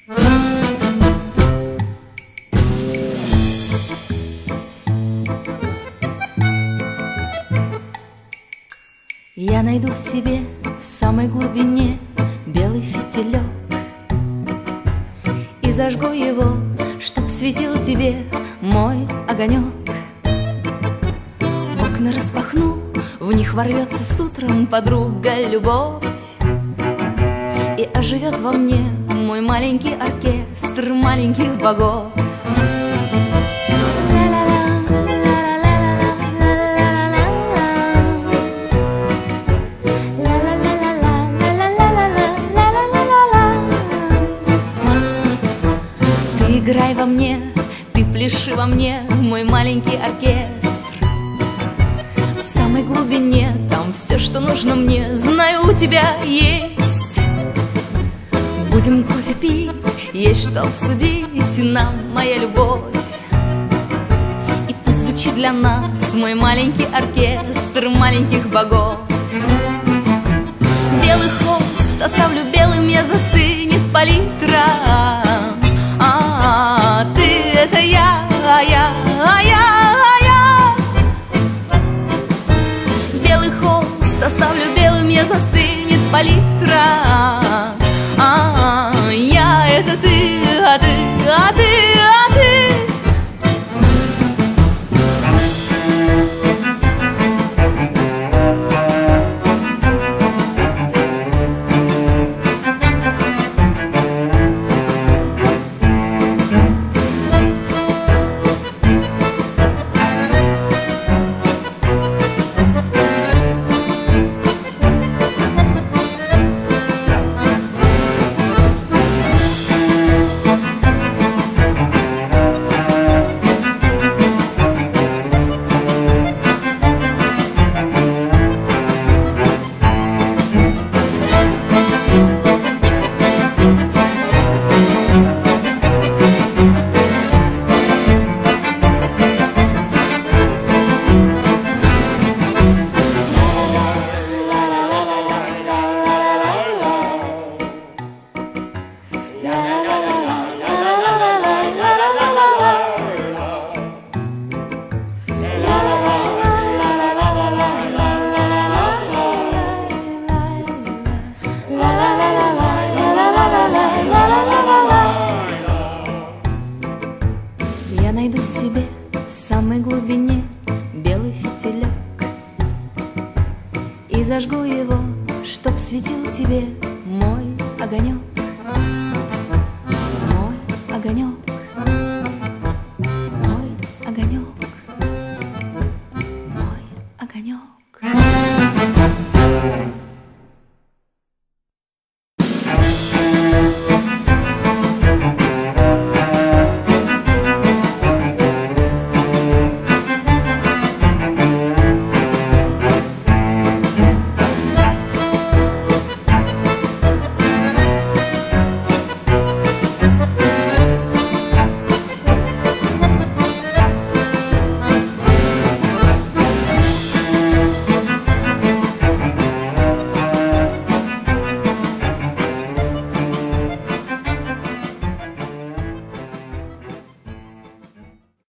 Я найду в себе в самой глубине белый фитилек и зажгу его, чтоб светил тебе мой огонек. Окна распахну, в них ворвется с утром подруга любовь, и оживет во мне мой маленький оркестр маленьких богов. Ты играй во мне, ты пляши во мне, мой маленький оркестр. В самой глубине там все, что нужно мне, знаю, у тебя есть. Будем кофе пить, есть что обсудить нам, моя любовь. И пусть звучит для нас мой маленький оркестр маленьких богов. Белый холст оставлю белым, я застынет палитра. Ты — это я, я. Белый холст оставлю белым, я застынет палитра. Я — это ты, а ты, а ты, а ты. Я найду в себе в самой глубине белый фитилек и зажгу его, чтоб светил тебе мой огонек. Мой огонек, мой огонек, мой огонек.